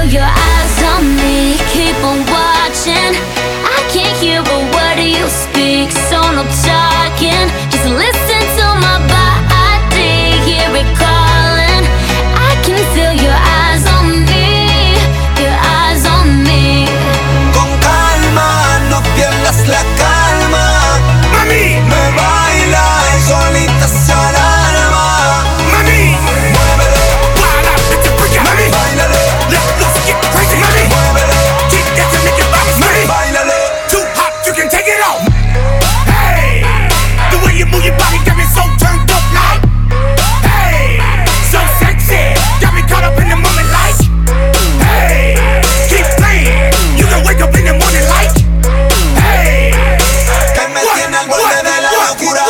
your eyes on me, keep on watching. I can't hear a word you speak, so no talking. Just listen to my body, hear it calling. I can feel your eyes on me, your eyes on me. Con calma, no pierdas la calma. Mami, me baila y solita se alarma. Mami, muévelo, wild out, let the freak out. Mami, bailale, let's get crazy. Mami, muévelo, keep that to make it bounce. Mami, bailale. too hot, you can take it off. Hey, the way you move your body got me so turned up like. Hey, so sexy, got me caught up in the moment like. Hey, keep playing, you can wake up in the morning like. Hey, Que me tiene al borde de la locura.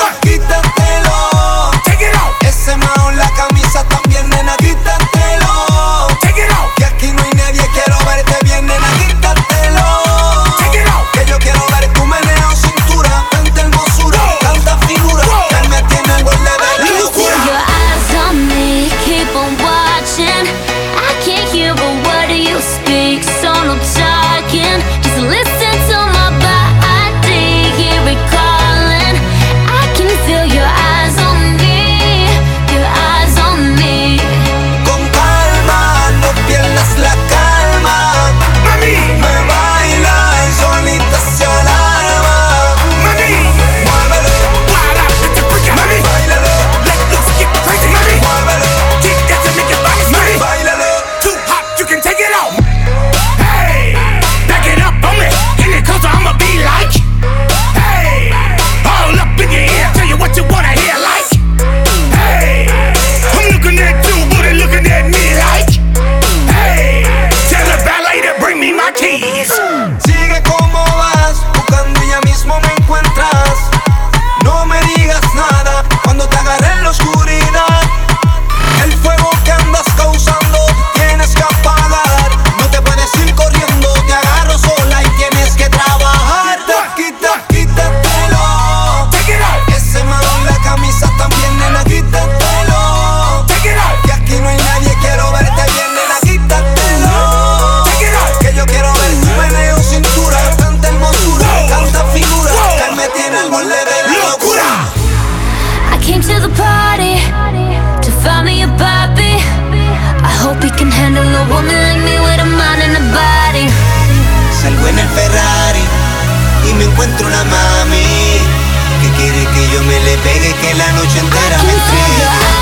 Quítatelo, take it off, ese mao en la camisa también, nena, quítatelo. take it off, Que aquí no hay nadie, quiero verte bien, nena, quítatelo. take it off. Que yo quiero ver tu meneo, cintura, tanta hermosura, tanta figura. Que me tiene al borde de I la can feel locura. your eyes on me, keep on watching. I can't hear a word you speak, so no talking. Just listen to my body, hear it calling. I can feel your eyes on me, your eyes on me. Con calma, no pierdas la calma. Mami, Me baila y solita se alarma. mami, Muévelo, wild out, let the freak out. Mami, bailale, let's get crazy. Mami, muévelo, keep that to make it bounce. Mami, bailale. too hot, you can take it off. Hey, back it up on me, in the closer I'ma be like. Hey, all up in your ear, tell you what you wanna hear like. Hey, I'm looking at you, but they looking at me like. Hey, tell the ballet to bring me my keys. Sigue como vas, buscando y ya mismo me encuentras. No me digas nada cuando te agarre en la oscuridad. El fuego que andas causando tienes que apagar. No te puedes ir corriendo, te agarro sola y tienes que trabajar. Quítatelo. Take it off, Ese mano en la camisa también, nena, quítatelo. take it off, Que aquí no hay nadie, quiero verte bien, nena, quítatelo. take it off. Que yo quiero ver tu meneo, cintura, tanta hermosura, tanta figura. Que me tiene al borde de la locura. I came to the party to find me a puppy. I hope he can handle a woman like me with a mind and a body. Salgo en el Ferrari y me encuentro una mami que quiere que yo me le pegue, que la noche I entera can me feel your entregue.